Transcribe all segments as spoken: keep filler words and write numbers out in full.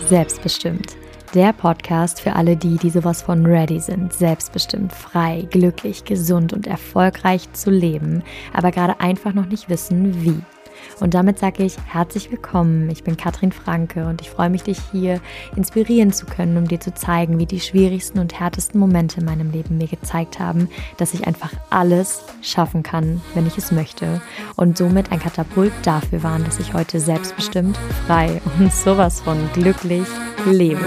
Selbstbestimmt. Der Podcast für alle die, die sowas von ready sind, selbstbestimmt, frei, glücklich, gesund und erfolgreich zu leben, aber gerade einfach noch nicht wissen, wie. Und damit sage ich herzlich willkommen. Ich bin Katrin Franke und ich freue mich, dich hier inspirieren zu können, um dir zu zeigen, wie die schwierigsten und härtesten Momente in meinem Leben mir gezeigt haben, dass ich einfach alles schaffen kann, wenn ich es möchte. Und somit ein Katapult dafür waren, dass ich heute selbstbestimmt, frei und sowas von glücklich lebe.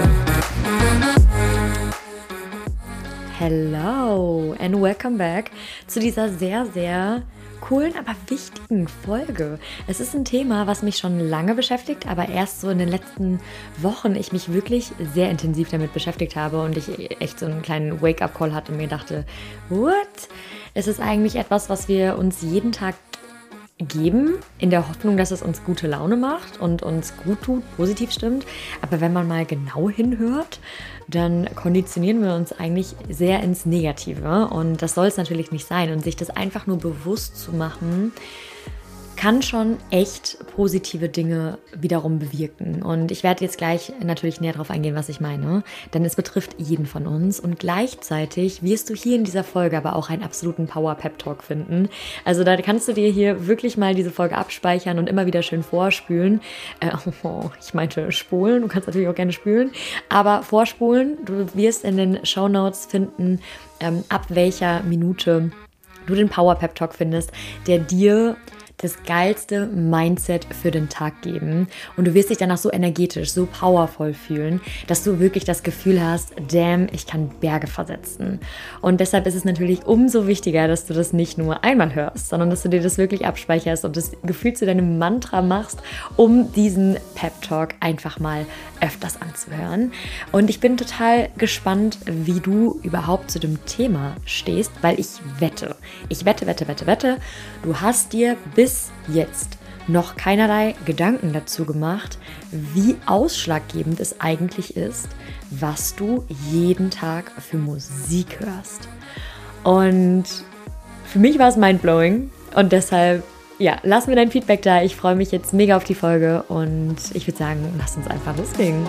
Hello and welcome back zu dieser sehr, sehr coolen, aber wichtigen Folge. Es ist ein Thema, was mich schon lange beschäftigt, aber erst so in den letzten Wochen ich mich wirklich sehr intensiv damit beschäftigt habe und ich echt so einen kleinen Wake-up-Call hatte und mir dachte, what? Es ist eigentlich etwas, was wir uns jeden Tag geben, in der Hoffnung, dass es uns gute Laune macht und uns gut tut, positiv stimmt. Aber wenn man mal genau hinhört, dann konditionieren wir uns eigentlich sehr ins Negative. Und das soll es natürlich nicht sein. Und sich das einfach nur bewusst zu machen, kann schon echt positive Dinge wiederum bewirken. Und ich werde jetzt gleich natürlich näher darauf eingehen, was ich meine, denn es betrifft jeden von uns und gleichzeitig wirst du hier in dieser Folge aber auch einen absoluten Power-Pep-Talk finden. Also da kannst du dir hier wirklich mal diese Folge abspeichern und immer wieder schön vorspülen. Äh, oh, ich meinte spulen, du kannst natürlich auch gerne spülen, aber vorspulen, du wirst in den Shownotes finden, ähm, ab welcher Minute du den Power-Pep-Talk findest, der dir das geilste Mindset für den Tag geben und du wirst dich danach so energetisch, so powervoll fühlen, dass du wirklich das Gefühl hast, damn, ich kann Berge versetzen. Und deshalb ist es natürlich umso wichtiger, dass du das nicht nur einmal hörst, sondern dass du dir das wirklich abspeicherst und das Gefühl zu deinem Mantra machst, um diesen Pep-Talk einfach mal öfters anzuhören. Und ich bin total gespannt, wie du überhaupt zu dem Thema stehst, weil ich wette, ich wette, wette, wette, wette, du hast dir bis jetzt noch keinerlei Gedanken dazu gemacht, wie ausschlaggebend es eigentlich ist, was du jeden Tag für Musik hörst. Und für mich war es mindblowing und deshalb, ja, lass mir dein Feedback da. Ich freue mich jetzt mega auf die Folge und ich würde sagen, lass uns einfach loslegen.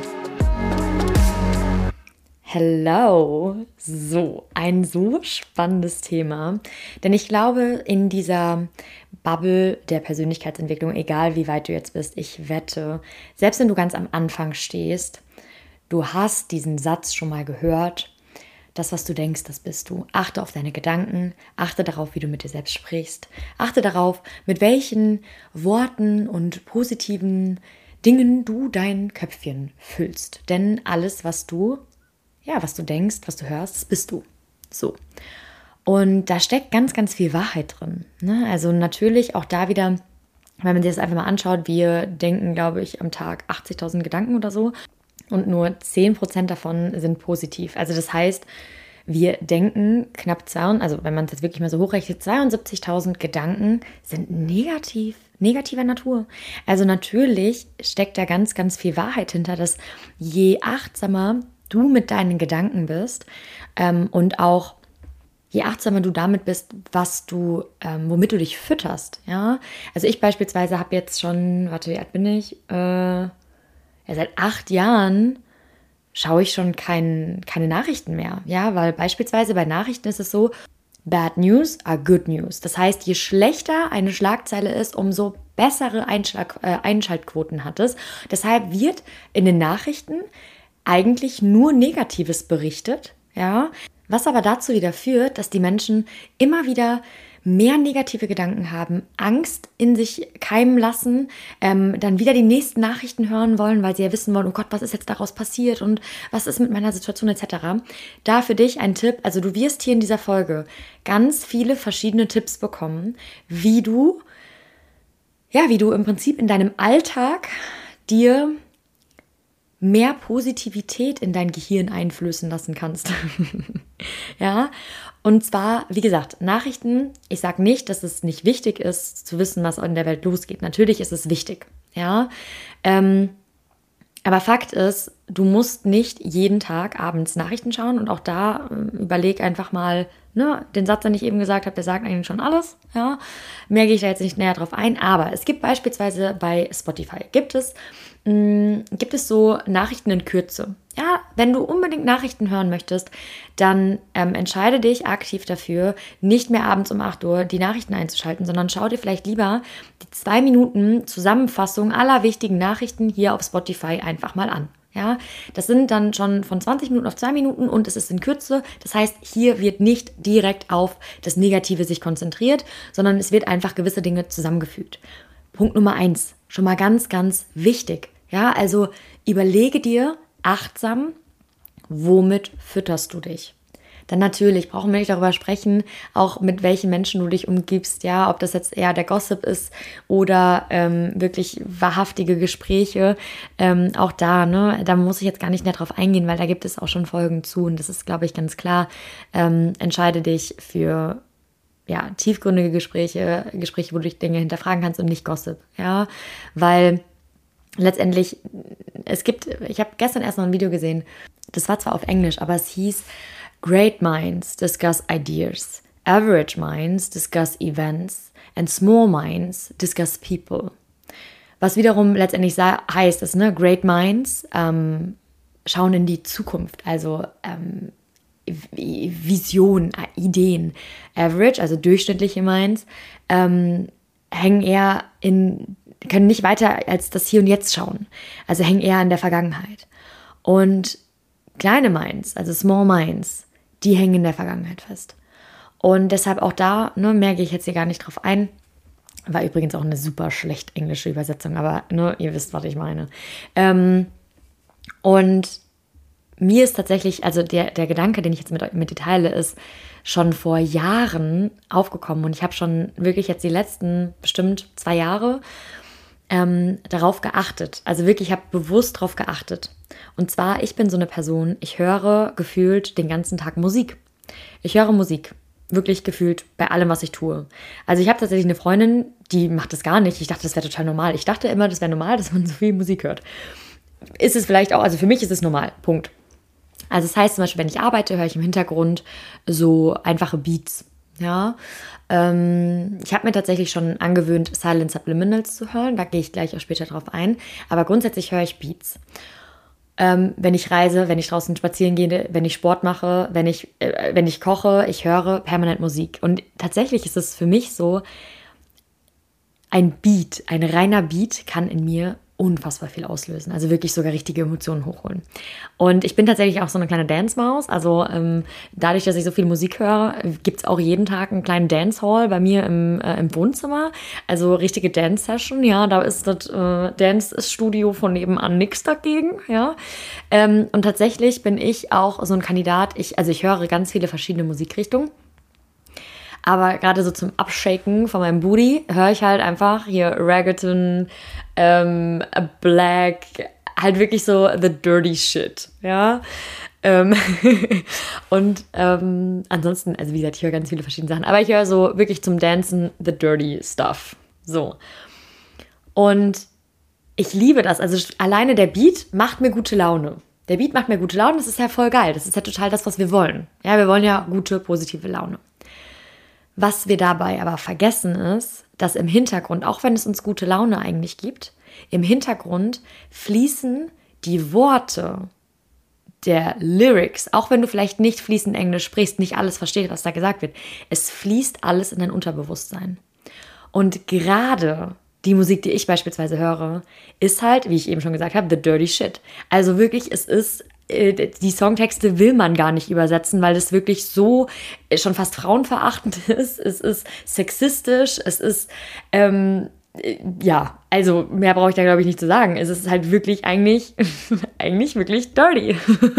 Hello! So, ein so spannendes Thema, denn ich glaube, in dieser Bubble der Persönlichkeitsentwicklung, egal wie weit du jetzt bist, ich wette, selbst wenn du ganz am Anfang stehst, du hast diesen Satz schon mal gehört, das, was du denkst, das bist du. Achte auf deine Gedanken, achte darauf, wie du mit dir selbst sprichst, achte darauf, mit welchen Worten und positiven Dingen du dein Köpfchen füllst, denn alles, was du Ja, was du denkst, was du hörst, das bist du. So. Und da steckt ganz, ganz viel Wahrheit drin. Ne? Also natürlich auch da wieder, wenn man sich das einfach mal anschaut, wir denken, glaube ich, am Tag achtzigtausend Gedanken oder so und nur zehn Prozent davon sind positiv. Also das heißt, wir denken knapp zwei, also wenn man es jetzt wirklich mal so hochrechnet, zweiundsiebzigtausend Gedanken sind negativ, negativer Natur. Also natürlich steckt da ganz, ganz viel Wahrheit hinter, dass je achtsamer du mit deinen Gedanken bist ähm, und auch je achtsamer du damit bist, was du, ähm, womit du dich fütterst, ja. Also ich beispielsweise habe jetzt schon, warte, wie alt bin ich? Äh, ja, seit acht Jahren schaue ich schon kein, keine Nachrichten mehr, ja, weil beispielsweise bei Nachrichten ist es so, bad news are good news. Das heißt, je schlechter eine Schlagzeile ist, umso bessere Einschlag, äh, Einschaltquoten hat es. Deshalb wird in den Nachrichten eigentlich nur Negatives berichtet, ja, was aber dazu wieder führt, dass die Menschen immer wieder mehr negative Gedanken haben, Angst in sich keimen lassen, ähm, dann wieder die nächsten Nachrichten hören wollen, weil sie ja wissen wollen, oh Gott, was ist jetzt daraus passiert und was ist mit meiner Situation et cetera. Da für dich ein Tipp, also du wirst hier in dieser Folge ganz viele verschiedene Tipps bekommen, wie du, ja, wie du im Prinzip in deinem Alltag dir mehr Positivität in dein Gehirn einflößen lassen kannst. Ja, und zwar, wie gesagt, Nachrichten, ich sage nicht, dass es nicht wichtig ist, zu wissen, was in der Welt losgeht. Natürlich ist es wichtig, ja, ähm, aber Fakt ist, du musst nicht jeden Tag abends Nachrichten schauen und auch da äh, überleg einfach mal, ne, den Satz, den ich eben gesagt habe, der sagt eigentlich schon alles, ja, mehr gehe ich da jetzt nicht näher drauf ein, aber es gibt beispielsweise bei Spotify, gibt es mh, gibt es so Nachrichten in Kürze. Ja, wenn du unbedingt Nachrichten hören möchtest, dann ähm, entscheide dich aktiv dafür, nicht mehr abends um acht Uhr die Nachrichten einzuschalten, sondern schau dir vielleicht lieber die zwei Minuten Zusammenfassung aller wichtigen Nachrichten hier auf Spotify einfach mal an. Ja, das sind dann schon von zwanzig Minuten auf zwei Minuten und es ist in Kürze. Das heißt, hier wird nicht direkt auf das Negative sich konzentriert, sondern es wird einfach gewisse Dinge zusammengefügt. Punkt Nummer eins, schon mal ganz, ganz wichtig. Ja, also überlege dir achtsam, womit fütterst du dich? Dann natürlich brauchen wir nicht darüber sprechen, auch mit welchen Menschen du dich umgibst, ja, ob das jetzt eher der Gossip ist oder ähm, wirklich wahrhaftige Gespräche. Ähm, auch da, ne, da muss ich jetzt gar nicht mehr drauf eingehen, weil da gibt es auch schon Folgen zu und das ist, glaube ich, ganz klar. Ähm, entscheide dich für ja, tiefgründige Gespräche, Gespräche, wo du dich Dinge hinterfragen kannst und nicht Gossip, ja, weil letztendlich, es gibt, ich habe gestern erst noch ein Video gesehen, das war zwar auf Englisch, aber es hieß Great minds discuss ideas, average minds discuss events and small minds discuss people. Was wiederum letztendlich heißt, dass ne, Great minds ähm, schauen in die Zukunft, also ähm, Vision, Ideen. Average, also durchschnittliche Minds, ähm, hängen eher in, können nicht weiter als das Hier und Jetzt schauen. Also hängen eher in der Vergangenheit. Und kleine Minds, also Small Minds, die hängen in der Vergangenheit fest. Und deshalb auch da, ne, mehr gehe ich jetzt hier gar nicht drauf ein. War übrigens auch eine super schlecht englische Übersetzung, aber ne, ihr wisst, was ich meine. Ähm, und mir ist tatsächlich, also der, der Gedanke, den ich jetzt mit, mit dir teile, ist schon vor Jahren aufgekommen. Und ich habe schon wirklich jetzt die letzten bestimmt zwei Jahre ähm, darauf geachtet. Also wirklich, ich habe bewusst darauf geachtet. Und zwar, ich bin so eine Person, ich höre gefühlt den ganzen Tag Musik. Ich höre Musik. Wirklich gefühlt bei allem, was ich tue. Also ich habe tatsächlich eine Freundin, die macht das gar nicht. Ich dachte, das wäre total normal. Ich dachte immer, das wäre normal, dass man so viel Musik hört. Ist es vielleicht auch, also für mich ist es normal, Punkt. Also das heißt zum Beispiel, wenn ich arbeite, höre ich im Hintergrund so einfache Beats. Ja, ähm, ich habe mir tatsächlich schon angewöhnt, Silent Subliminals zu hören. Da gehe ich gleich auch später drauf ein. Aber grundsätzlich höre ich Beats. Ähm, wenn ich reise, wenn ich draußen spazieren gehe, wenn ich Sport mache, wenn ich, äh, wenn ich koche, ich höre permanent Musik. Und tatsächlich ist es für mich so, ein Beat, ein reiner Beat kann in mir unfassbar viel auslösen. Also wirklich sogar richtige Emotionen hochholen. Und ich bin tatsächlich auch so eine kleine Dance-Maus. Also ähm, dadurch, dass ich so viel Musik höre, gibt es auch jeden Tag einen kleinen Dance-Hall bei mir im, äh, im Wohnzimmer. Also richtige Dance-Session. Ja, da ist das äh, Dance-Studio von nebenan nichts dagegen. Ja, ähm, und tatsächlich bin ich auch so ein Kandidat. Ich, also ich höre ganz viele verschiedene Musikrichtungen. Aber gerade so zum Abshaken von meinem Booty höre ich halt einfach hier Reggaeton, ähm, Black, halt wirklich so the dirty shit, ja. Ähm und ähm, ansonsten, also wie gesagt, ich höre ganz viele verschiedene Sachen, aber ich höre so wirklich zum Dancen the dirty stuff, so. Und ich liebe das, also alleine der Beat macht mir gute Laune. Der Beat macht mir gute Laune, das ist ja voll geil, das ist ja total das, was wir wollen. Ja, wir wollen ja gute, positive Laune. Was wir dabei aber vergessen ist, dass im Hintergrund, auch wenn es uns gute Laune eigentlich gibt, im Hintergrund fließen die Worte der Lyrics, auch wenn du vielleicht nicht fließend Englisch sprichst, nicht alles verstehst, was da gesagt wird, es fließt alles in dein Unterbewusstsein. Und gerade die Musik, die ich beispielsweise höre, ist halt, wie ich eben schon gesagt habe, the dirty shit. Also wirklich, es ist die Songtexte will man gar nicht übersetzen, weil das wirklich so schon fast frauenverachtend ist. Es ist sexistisch, es ist, ähm, ja, also mehr brauche ich da, glaube ich, nicht zu sagen. Es ist halt wirklich eigentlich, eigentlich wirklich dirty.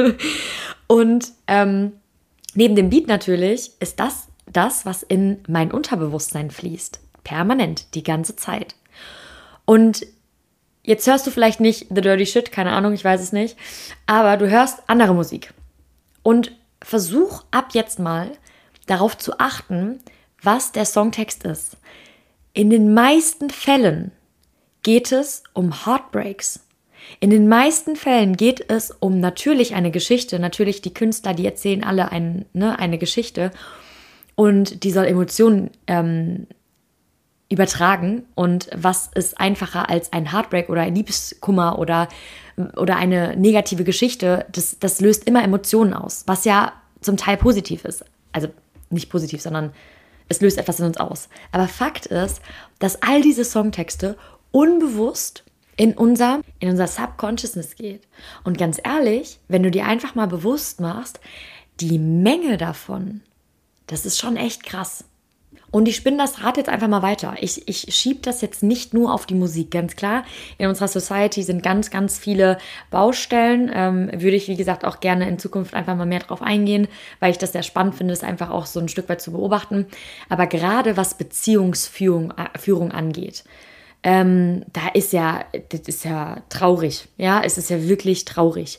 Und ähm, neben dem Beat natürlich ist das das, was in mein Unterbewusstsein fließt. Permanent, die ganze Zeit. Und jetzt hörst du vielleicht nicht The Dirty Shit, keine Ahnung, ich weiß es nicht, aber du hörst andere Musik. Und versuch ab jetzt mal darauf zu achten, was der Songtext ist. In den meisten Fällen geht es um Heartbreaks. In den meisten Fällen geht es um natürlich eine Geschichte. Natürlich die Künstler, die erzählen alle ein, ne, eine Geschichte und die soll Emotionen ähm, übertragen. Und was ist einfacher als ein Heartbreak oder ein Liebeskummer oder, oder eine negative Geschichte? Das, das löst immer Emotionen aus, was ja zum Teil positiv ist. Also nicht positiv, sondern es löst etwas in uns aus. Aber Fakt ist, dass all diese Songtexte unbewusst in unser, in unser Subconsciousness geht. Und ganz ehrlich, wenn du dir einfach mal bewusst machst, die Menge davon, das ist schon echt krass. Und ich spinne das Rad jetzt einfach mal weiter. Ich, ich schiebe das jetzt nicht nur auf die Musik, ganz klar. In unserer Society sind ganz, ganz viele Baustellen. Ähm, würde ich, wie gesagt, auch gerne in Zukunft einfach mal mehr drauf eingehen, weil ich das sehr spannend finde, es einfach auch so ein Stück weit zu beobachten. Aber gerade was Beziehungsführung äh, Führung angeht, ähm, da ist ja, das ist ja traurig. Ja, es ist ja wirklich traurig.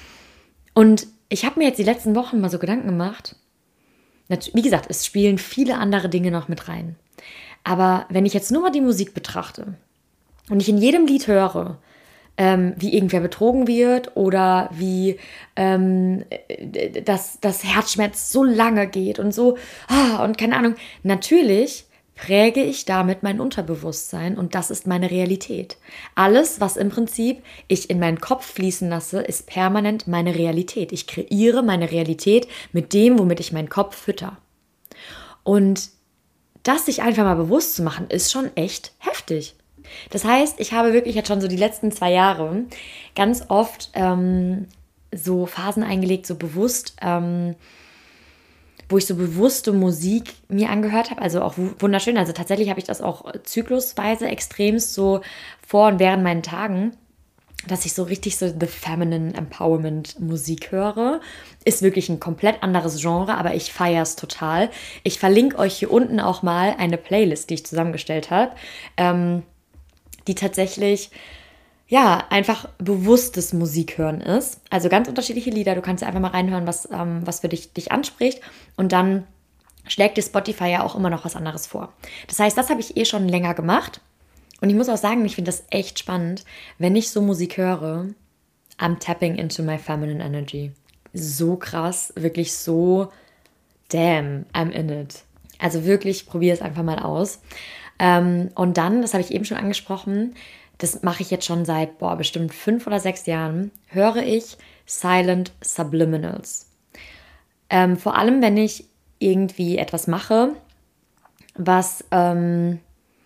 Und ich habe mir jetzt die letzten Wochen mal so Gedanken gemacht. Wie gesagt, es spielen viele andere Dinge noch mit rein. Aber wenn ich jetzt nur mal die Musik betrachte und ich in jedem Lied höre, ähm, wie irgendwer betrogen wird oder wie ähm, das, das Herzschmerz so lange geht und so, ah, und keine Ahnung, natürlich präge ich damit mein Unterbewusstsein und das ist meine Realität. Alles, was im Prinzip ich in meinen Kopf fließen lasse, ist permanent meine Realität. Ich kreiere meine Realität mit dem, womit ich meinen Kopf fütter. Und das sich einfach mal bewusst zu machen, ist schon echt heftig. Das heißt, ich habe wirklich jetzt schon so die letzten zwei Jahre ganz oft ähm, so Phasen eingelegt, so bewusst, ähm, wo ich so bewusste Musik mir angehört habe, also auch wunderschön. Also tatsächlich habe ich das auch zyklusweise extremst so vor und während meinen Tagen, dass ich so richtig so The Feminine Empowerment Musik höre. Ist wirklich ein komplett anderes Genre, aber ich feiere es total. Ich verlinke euch hier unten auch mal eine Playlist, die ich zusammengestellt habe, ähm, die tatsächlich ja, einfach bewusstes Musikhören ist. Also ganz unterschiedliche Lieder. Du kannst ja einfach mal reinhören, was, ähm, was für dich, dich anspricht. Und dann schlägt dir Spotify ja auch immer noch was anderes vor. Das heißt, das habe ich eh schon länger gemacht. Und ich muss auch sagen, ich finde das echt spannend, wenn ich so Musik höre, I'm tapping into my feminine energy. So krass, wirklich so, damn, I'm in it. Also wirklich, probier es einfach mal aus. Ähm, und dann, das habe ich eben schon angesprochen, das mache ich jetzt schon seit, boah, bestimmt fünf oder sechs Jahren, höre ich Silent Subliminals. Ähm, vor allem, wenn ich irgendwie etwas mache, was, ähm,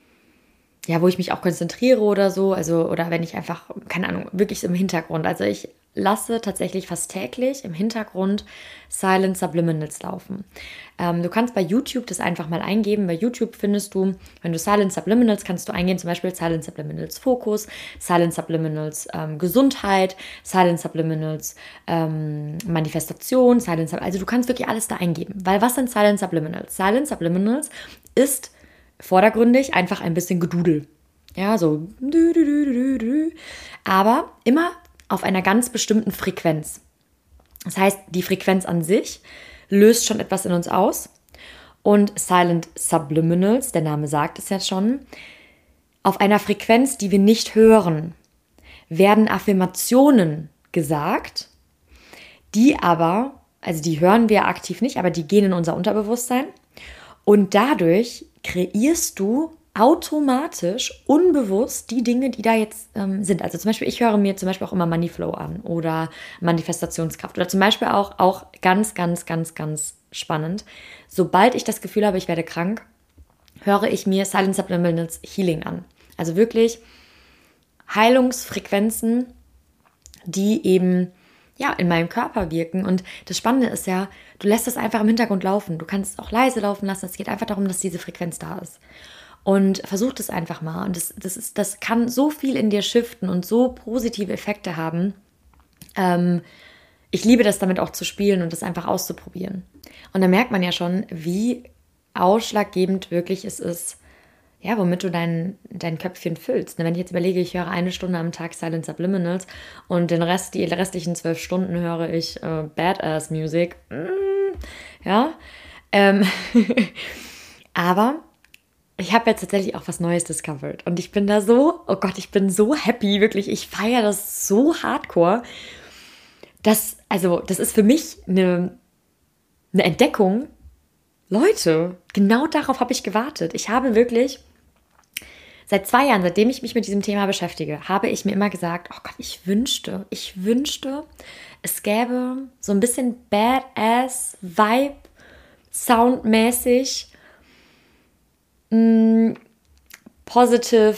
ja, wo ich mich auch konzentriere oder so, also, oder wenn ich einfach, keine Ahnung, wirklich im Hintergrund, also ich lasse tatsächlich fast täglich im Hintergrund Silent Subliminals laufen. Ähm, du kannst bei YouTube das einfach mal eingeben. Bei YouTube findest du, wenn du Silent Subliminals, kannst du eingehen, zum Beispiel Silent Subliminals Fokus, Silent Subliminals ähm, Gesundheit, Silent Subliminals ähm, Manifestation, Silent Sub- also du kannst wirklich alles da eingeben. Weil was sind Silent Subliminals? Silent Subliminals ist vordergründig einfach ein bisschen Gedudel. Ja, so. Aber immer auf einer ganz bestimmten Frequenz. Das heißt, die Frequenz an sich löst schon etwas in uns aus. Und Silent Subliminals, der Name sagt es ja schon, auf einer Frequenz, die wir nicht hören, werden Affirmationen gesagt, die aber, also die hören wir aktiv nicht, aber die gehen in unser Unterbewusstsein. Und dadurch kreierst du automatisch, unbewusst die Dinge, die da jetzt ähm, sind. Also zum Beispiel, ich höre mir zum Beispiel auch immer Moneyflow an oder Manifestationskraft oder zum Beispiel auch, auch ganz, ganz, ganz, ganz spannend. Sobald ich das Gefühl habe, ich werde krank, höre ich mir Silent Subliminals Healing an. Also wirklich Heilungsfrequenzen, die eben ja, in meinem Körper wirken. Und das Spannende ist ja, du lässt es einfach im Hintergrund laufen. Du kannst es auch leise laufen lassen. Es geht einfach darum, dass diese Frequenz da ist. Und versuch das einfach mal. Und das, das, ist, das kann so viel in dir shiften und so positive Effekte haben. Ähm, ich liebe das damit auch zu spielen und das einfach auszuprobieren. Und da merkt man ja schon, wie ausschlaggebend wirklich es ist, ja, womit du dein, dein Köpfchen füllst. Wenn ich jetzt überlege, ich höre eine Stunde am Tag Silent Subliminals und den Rest, die restlichen zwölf Stunden höre ich äh, Badass-Music. Mm, ja, ähm, aber ich habe jetzt tatsächlich auch was Neues discovered und ich bin da so, oh Gott, ich bin so happy, wirklich, ich feiere das so hardcore, dass, also, das ist für mich eine, eine Entdeckung. Leute, genau darauf habe ich gewartet. Ich habe wirklich Seit zwei Jahren, seitdem ich mich mit diesem Thema beschäftige, habe ich mir immer gesagt, oh Gott, ich wünschte, ich wünschte, es gäbe so ein bisschen Badass-Vibe, soundmäßig, mh, positive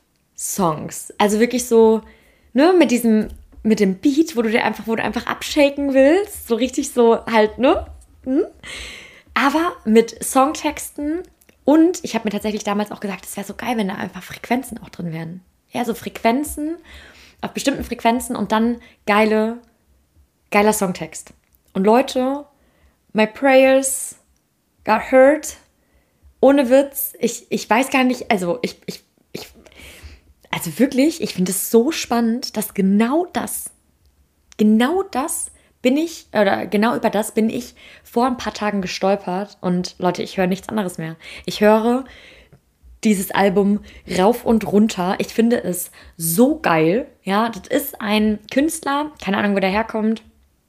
Songs. Also wirklich so, ne, mit diesem, mit dem Beat, wo du dir einfach, wo du einfach abshaken willst, so richtig so halt, ne? Hm? Aber mit Songtexten. Und ich habe mir tatsächlich damals auch gesagt, es wäre so geil, wenn da einfach Frequenzen auch drin wären. Ja, so Frequenzen, auf bestimmten Frequenzen und dann geile, geiler Songtext. Und Leute, my prayers got heard. Ohne Witz, ich, ich weiß gar nicht, also ich, ich, ich also wirklich, ich finde es so spannend, dass genau das, genau das bin ich, oder genau über das bin ich vor ein paar Tagen gestolpert und Leute, ich höre nichts anderes mehr. Ich höre dieses Album rauf und runter. Ich finde es so geil. Ja, das ist ein Künstler, keine Ahnung, wo der herkommt.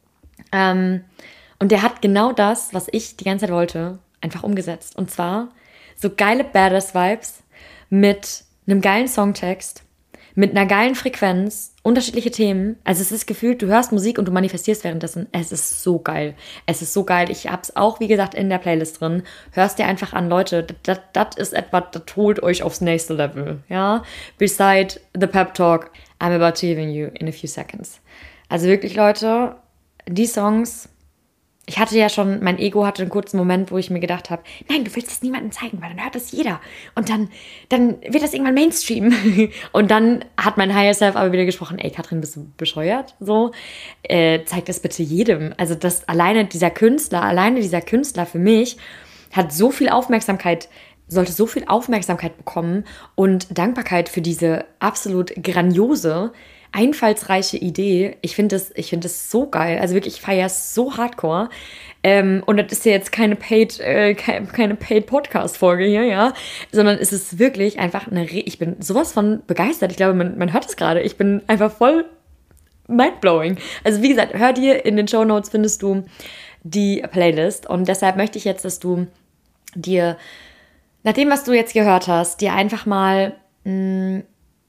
Ähm, und der hat genau das, was ich die ganze Zeit wollte, einfach umgesetzt. Und zwar so geile Badass-Vibes mit einem geilen Songtext, mit einer geilen Frequenz, unterschiedliche Themen. Also es ist gefühlt, du hörst Musik und du manifestierst währenddessen. Es ist so geil. Es ist so geil. Ich hab's auch, wie gesagt, in der Playlist drin. Hörst dir einfach an, Leute, das ist etwas, das holt euch aufs nächste Level. Ja? Beside the pep talk, I'm about to even you in a few seconds. Also wirklich, Leute, die Songs... Ich hatte ja schon, mein Ego hatte einen kurzen Moment, wo ich mir gedacht habe, nein, du willst es niemandem zeigen, weil dann hört das jeder. Und dann, dann wird das irgendwann Mainstream. Und dann hat mein Higher Self aber wieder gesprochen, ey, Katrin, bist du bescheuert? So, äh, zeig das bitte jedem. Also das alleine dieser Künstler, alleine dieser Künstler für mich hat so viel Aufmerksamkeit, sollte so viel Aufmerksamkeit bekommen und Dankbarkeit für diese absolut grandiose, einfallsreiche Idee. Ich finde das, ich finde das so geil. Also wirklich, ich feiere es so hardcore. Ähm, und das ist ja jetzt keine paid, äh, keine, keine paid Podcast-Folge hier, ja, sondern es ist wirklich einfach eine, Re- ich bin sowas von begeistert. Ich glaube, man, man hört es gerade. Ich bin einfach voll mindblowing. Also wie gesagt, hör dir, in den Shownotes findest du die Playlist und deshalb möchte ich jetzt, dass du dir, nach dem, was du jetzt gehört hast, dir einfach mal mh,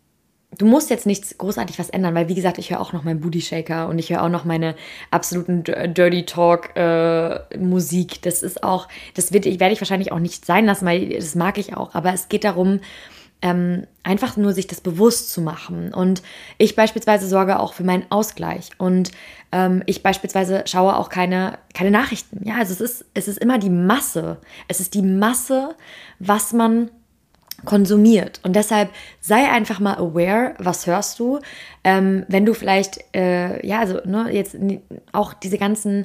du musst jetzt nichts großartig was ändern, weil wie gesagt, ich höre auch noch meinen Booty Shaker und ich höre auch noch meine absoluten Dirty Talk äh, Musik. Das ist auch, das wird, werde ich wahrscheinlich auch nicht sein lassen, weil das mag ich auch. Aber es geht darum, ähm, einfach nur sich das bewusst zu machen. Und ich beispielsweise sorge auch für meinen Ausgleich. Und ähm, ich beispielsweise schaue auch keine, keine Nachrichten. Ja, also es ist, es ist immer die Masse. Es ist die Masse, was man konsumiert. Und deshalb sei einfach mal aware, was hörst du, ähm, wenn du vielleicht, äh, ja, also ne, jetzt auch diese ganzen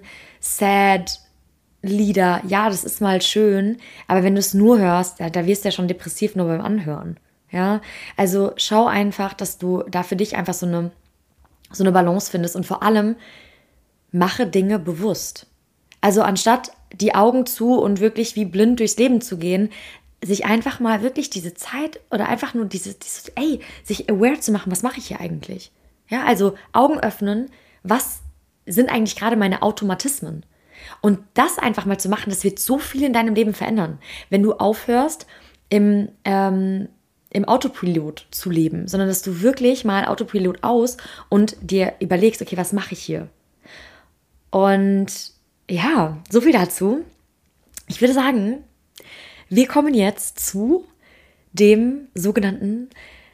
sad Lieder, ja, das ist mal schön, aber wenn du es nur hörst, da, da wirst du ja schon depressiv nur beim Anhören. Ja, also schau einfach, dass du da für dich einfach so eine, so eine Balance findest und vor allem mache Dinge bewusst. Also anstatt die Augen zu und wirklich wie blind durchs Leben zu gehen, sich einfach mal wirklich diese Zeit oder einfach nur dieses, dieses, ey, sich aware zu machen, was mache ich hier eigentlich? Ja, also Augen öffnen, was sind eigentlich gerade meine Automatismen? Und das einfach mal zu machen, das wird so viel in deinem Leben verändern. Wenn du aufhörst, im, ähm, im Autopilot zu leben, sondern dass du wirklich mal Autopilot aus und dir überlegst, okay, was mache ich hier? Und ja, so viel dazu. Ich würde sagen, wir kommen jetzt zu dem sogenannten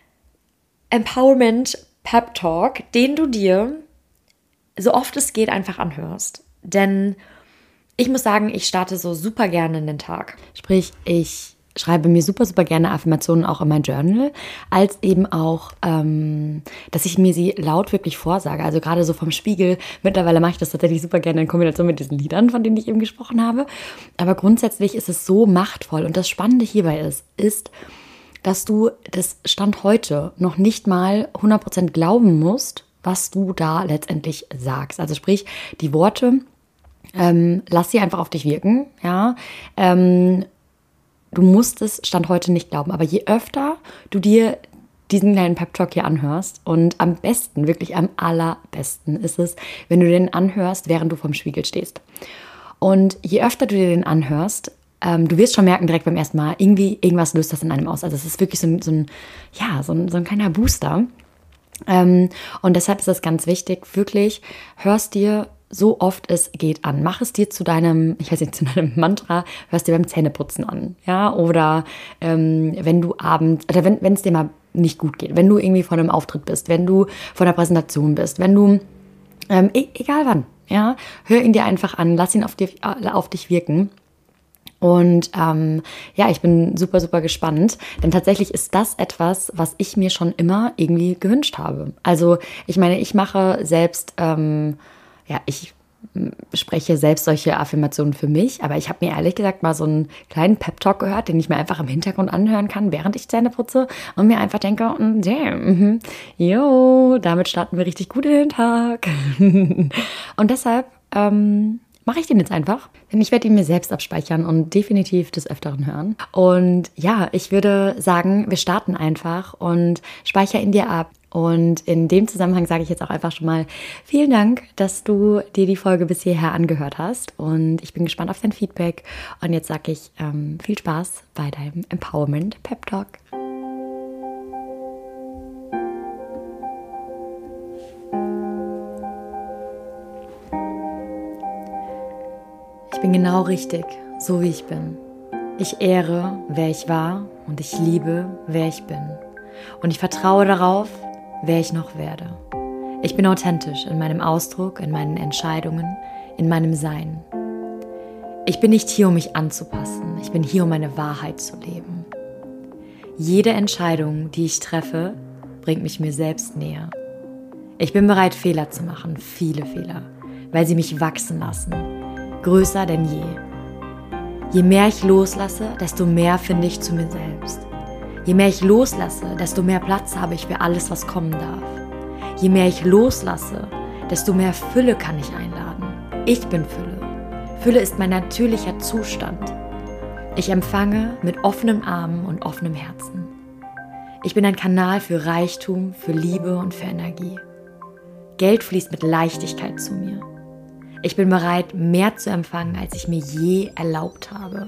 Empowerment Pep Talk, den du dir so oft es geht einfach anhörst. Denn ich muss sagen, ich starte so super gerne in den Tag. Sprich, ich schreibe mir super, super gerne Affirmationen auch in mein Journal, als eben auch, ähm, dass ich mir sie laut wirklich vorsage. Also gerade so vom Spiegel. Mittlerweile mache ich das tatsächlich super gerne in Kombination mit diesen Liedern, von denen ich eben gesprochen habe. Aber grundsätzlich ist es so machtvoll. Und das Spannende hierbei ist, ist, dass du das Stand heute noch nicht mal hundert Prozent glauben musst, was du da letztendlich sagst. Also sprich, die Worte, ähm, lass sie einfach auf dich wirken, ja, ähm, du musst es Stand heute nicht glauben, aber je öfter du dir diesen kleinen Pep-Talk hier anhörst und am besten, wirklich am allerbesten ist es, wenn du den anhörst, während du vorm Spiegel stehst. Und je öfter du dir den anhörst, ähm, du wirst schon merken direkt beim ersten Mal, irgendwie, irgendwas löst das in einem aus. Also es ist wirklich so ein, so ein ja, so ein, so ein kleiner Booster. Ähm, und deshalb ist es ganz wichtig, wirklich, hörst dir so oft es geht an. Mach es dir zu deinem, ich weiß nicht, zu deinem Mantra, hörst dir beim Zähneputzen an. Ja, oder ähm, wenn du abends, oder wenn wenn es dir mal nicht gut geht, wenn du irgendwie vor einem Auftritt bist, wenn du vor einer Präsentation bist, wenn du, ähm, e- egal wann, ja, hör ihn dir einfach an, lass ihn auf, dir, auf dich wirken. Und ähm, ja, ich bin super, super gespannt, denn tatsächlich ist das etwas, was ich mir schon immer irgendwie gewünscht habe. Also ich meine, ich mache selbst, ähm, ja, ich spreche selbst solche Affirmationen für mich, aber ich habe mir ehrlich gesagt mal so einen kleinen Pep-Talk gehört, den ich mir einfach im Hintergrund anhören kann, während ich Zähne putze und mir einfach denke, mm, damn, mhm, jo, damit starten wir richtig gut in den Tag. Und deshalb ähm, mache ich den jetzt einfach, denn ich werde ihn mir selbst abspeichern und definitiv des Öfteren hören. Und ja, ich würde sagen, wir starten einfach und speicher ihn dir ab. Und in dem Zusammenhang sage ich jetzt auch einfach schon mal vielen Dank, dass du dir die Folge bis hierher angehört hast. Und ich bin gespannt auf dein Feedback. Und jetzt sage ich ähm, viel Spaß bei deinem Empowerment Pep Talk. Ich bin genau richtig, so wie ich bin. Ich ehre, wer ich war und ich liebe, wer ich bin. Und ich vertraue darauf, wer ich noch werde. Ich bin authentisch in meinem Ausdruck, in meinen Entscheidungen, in meinem Sein. Ich bin nicht hier, um mich anzupassen. Ich bin hier, um meine Wahrheit zu leben. Jede Entscheidung, die ich treffe, bringt mich mir selbst näher. Ich bin bereit, Fehler zu machen, viele Fehler, weil sie mich wachsen lassen, größer denn je. Je mehr ich loslasse, desto mehr finde ich zu mir selbst. Je mehr ich loslasse, desto mehr Platz habe ich für alles, was kommen darf. Je mehr ich loslasse, desto mehr Fülle kann ich einladen. Ich bin Fülle. Fülle ist mein natürlicher Zustand. Ich empfange mit offenen Armen und offenem Herzen. Ich bin ein Kanal für Reichtum, für Liebe und für Energie. Geld fließt mit Leichtigkeit zu mir. Ich bin bereit, mehr zu empfangen, als ich mir je erlaubt habe.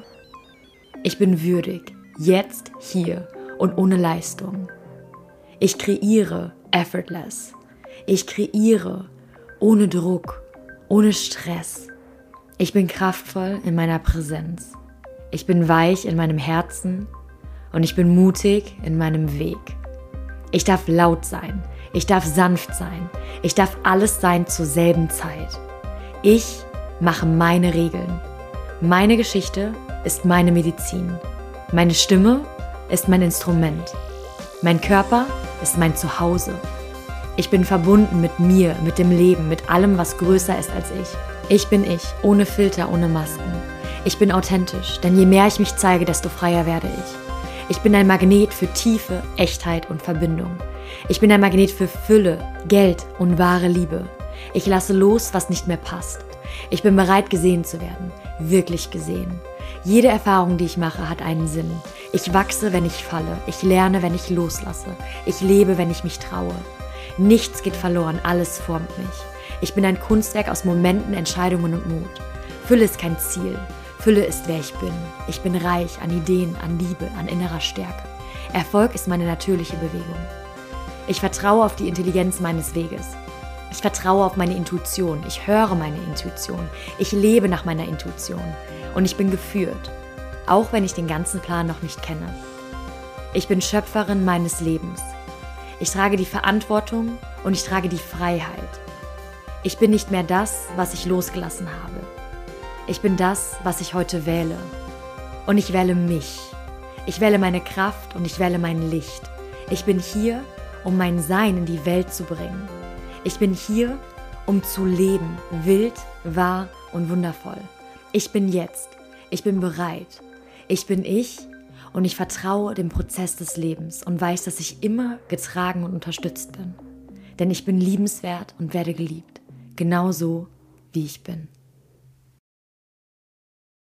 Ich bin würdig, jetzt, hier und ohne Leistung. Ich kreiere effortless. Ich kreiere ohne Druck, ohne Stress. Ich bin kraftvoll in meiner Präsenz. Ich bin weich in meinem Herzen und ich bin mutig in meinem Weg. Ich darf laut sein. Ich darf sanft sein. Ich darf alles sein zur selben Zeit. Ich mache meine Regeln. Meine Geschichte ist meine Medizin. Meine Stimme ist mein Instrument. Mein Körper ist mein Zuhause. Ich bin verbunden mit mir, mit dem Leben, mit allem, was größer ist als ich. Ich bin ich, ohne Filter, ohne Masken. Ich bin authentisch, denn je mehr ich mich zeige, desto freier werde ich. Ich bin ein Magnet für Tiefe, Echtheit und Verbindung. Ich bin ein Magnet für Fülle, Geld und wahre Liebe. Ich lasse los, was nicht mehr passt. Ich bin bereit, gesehen zu werden, wirklich gesehen. Jede Erfahrung, die ich mache, hat einen Sinn. Ich wachse, wenn ich falle. Ich lerne, wenn ich loslasse. Ich lebe, wenn ich mich traue. Nichts geht verloren, alles formt mich. Ich bin ein Kunstwerk aus Momenten, Entscheidungen und Mut. Fülle ist kein Ziel. Fülle ist, wer ich bin. Ich bin reich an Ideen, an Liebe, an innerer Stärke. Erfolg ist meine natürliche Bewegung. Ich vertraue auf die Intelligenz meines Weges. Ich vertraue auf meine Intuition. Ich höre meine Intuition. Ich lebe nach meiner Intuition. Und ich bin geführt, auch wenn ich den ganzen Plan noch nicht kenne. Ich bin Schöpferin meines Lebens. Ich trage die Verantwortung und ich trage die Freiheit. Ich bin nicht mehr das, was ich losgelassen habe. Ich bin das, was ich heute wähle. Und ich wähle mich. Ich wähle meine Kraft und ich wähle mein Licht. Ich bin hier, um mein Sein in die Welt zu bringen. Ich bin hier, um zu leben, wild, wahr und wundervoll. Ich bin jetzt. Ich bin bereit. Ich bin ich und ich vertraue dem Prozess des Lebens und weiß, dass ich immer getragen und unterstützt bin. Denn ich bin liebenswert und werde geliebt. Genauso, wie ich bin.